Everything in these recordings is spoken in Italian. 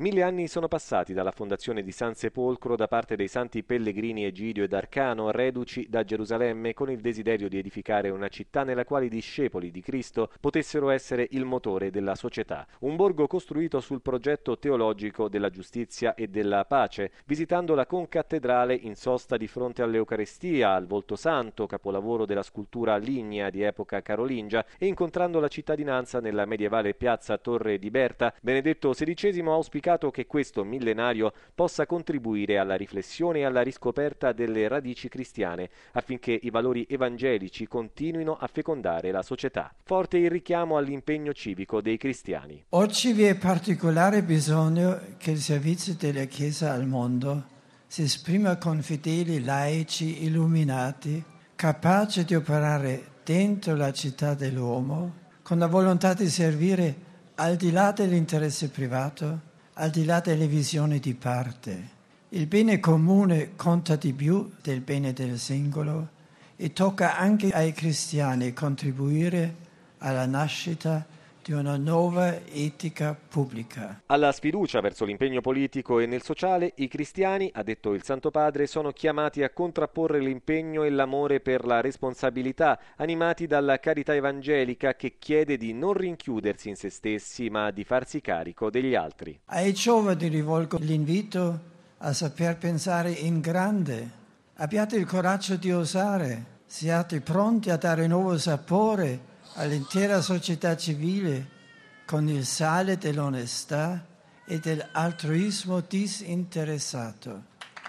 1000 anni sono passati dalla fondazione di San Sepolcro da parte dei santi pellegrini Egidio ed Arcano, reduci da Gerusalemme con il desiderio di edificare una città nella quale i discepoli di Cristo potessero essere il motore della società. Un borgo costruito sul progetto teologico della giustizia e della pace, visitando la concattedrale in sosta di fronte all'Eucarestia, al Volto Santo, capolavoro della scultura lignea di epoca carolingia, e incontrando la cittadinanza nella medievale piazza Torre di Berta, Benedetto XVI ha auspicato che questo millenario possa contribuire alla riflessione e alla riscoperta delle radici cristiane, affinché i valori evangelici continuino a fecondare la società. Forte il richiamo all'impegno civico dei cristiani. Oggi vi è particolare bisogno che il servizio della Chiesa al mondo si esprima con fedeli laici illuminati, capaci di operare dentro la città dell'uomo, con la volontà di servire al di là dell'interesse privato, al di là delle visioni di parte. Il bene comune conta di più del bene del singolo e tocca anche ai cristiani contribuire alla nascita di una nuova etica pubblica. Alla sfiducia verso l'impegno politico e nel sociale, i cristiani, ha detto il Santo Padre, sono chiamati a contrapporre l'impegno e l'amore per la responsabilità, animati dalla carità evangelica che chiede di non rinchiudersi in se stessi, ma di farsi carico degli altri. Ai giovani rivolgo l'invito a saper pensare in grande. Abbiate il coraggio di osare, siate pronti a dare nuovo sapore all'intera società civile con il sale dell'onestà e dell'altruismo disinteressato.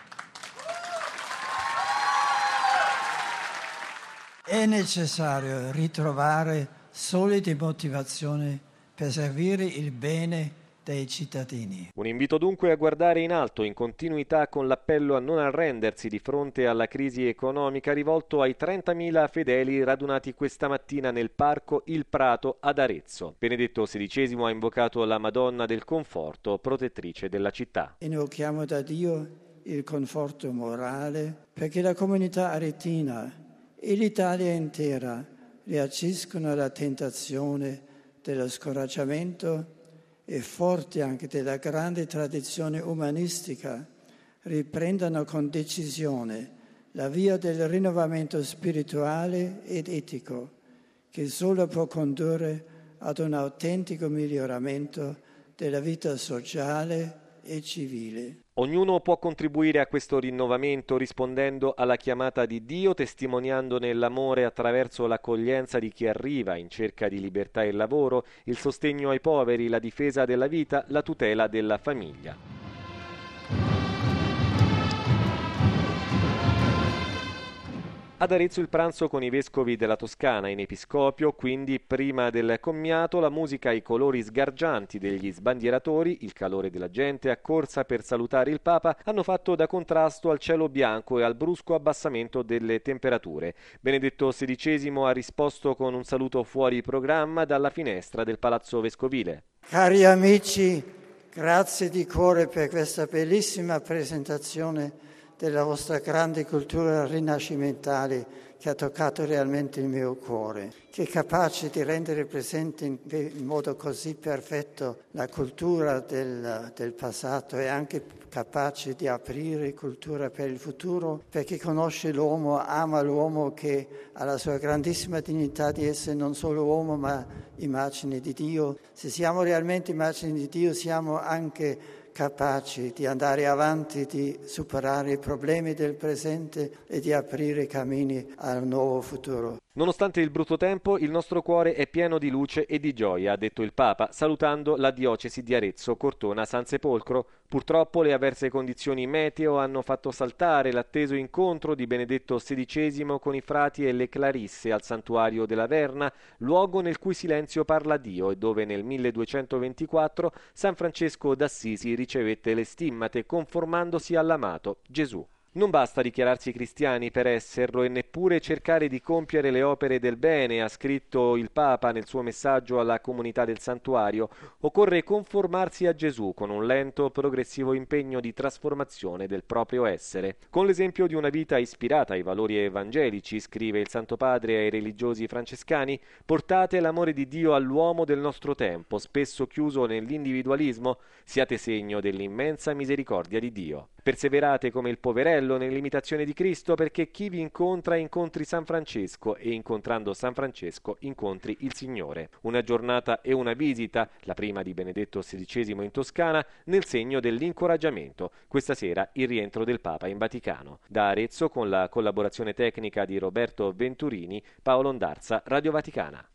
È necessario ritrovare solide motivazioni per servire il bene dei cittadini. Un invito dunque a guardare in alto, in continuità con l'appello a non arrendersi di fronte alla crisi economica rivolto ai 30.000 fedeli radunati questa mattina nel parco Il Prato ad Arezzo. Benedetto XVI ha invocato la Madonna del Conforto, protettrice della città. Invochiamo da Dio il conforto morale perché la comunità aretina e l'Italia intera reagiscono alla tentazione dello scoraggiamento e forti anche della grande tradizione umanistica, riprendano con decisione la via del rinnovamento spirituale ed etico, che solo può condurre ad un autentico miglioramento della vita sociale e civile. Ognuno può contribuire a questo rinnovamento rispondendo alla chiamata di Dio, testimoniandone l'amore attraverso l'accoglienza di chi arriva in cerca di libertà e lavoro, il sostegno ai poveri, la difesa della vita, la tutela della famiglia. Ad Arezzo il pranzo con i vescovi della Toscana in episcopio, quindi prima del commiato la musica e i colori sgargianti degli sbandieratori, il calore della gente accorsa per salutare il Papa hanno fatto da contrasto al cielo bianco e al brusco abbassamento delle temperature. Benedetto XVI ha risposto con un saluto fuori programma dalla finestra del Palazzo Vescovile. Cari amici, grazie di cuore per questa bellissima presentazione della vostra grande cultura rinascimentale che ha toccato realmente il mio cuore, che è capace di rendere presente in modo così perfetto la cultura del passato e anche capace di aprire cultura per il futuro, perché conosce l'uomo, ama l'uomo che ha la sua grandissima dignità di essere non solo uomo ma immagine di Dio. Se siamo realmente immagine di Dio siamo anche capaci di andare avanti, di superare i problemi del presente e di aprire cammini al nuovo futuro. Nonostante il brutto tempo, il nostro cuore è pieno di luce e di gioia, ha detto il Papa, salutando la diocesi di Arezzo, Cortona, San Sepolcro. Purtroppo le avverse condizioni meteo hanno fatto saltare l'atteso incontro di Benedetto XVI con i frati e le clarisse al santuario della Verna, luogo nel cui silenzio parla Dio e dove nel 1224 San Francesco d'Assisi ricevette le stimmate conformandosi all'amato Gesù. Non basta dichiararsi cristiani per esserlo e neppure cercare di compiere le opere del bene, ha scritto il Papa nel suo messaggio alla comunità del santuario. Occorre conformarsi a Gesù con un lento, progressivo impegno di trasformazione del proprio essere. Con l'esempio di una vita ispirata ai valori evangelici, scrive il Santo Padre ai religiosi francescani, portate l'amore di Dio all'uomo del nostro tempo, spesso chiuso nell'individualismo, siate segno dell'immensa misericordia di Dio. Perseverate come il poverello nell'imitazione di Cristo, perché chi vi incontra incontri San Francesco e incontrando San Francesco incontri il Signore. Una giornata e una visita, la prima di Benedetto XVI in Toscana, nel segno dell'incoraggiamento. Questa sera il rientro del Papa in Vaticano. Da Arezzo, con la collaborazione tecnica di Roberto Venturini, Paolo Ondarza, Radio Vaticana.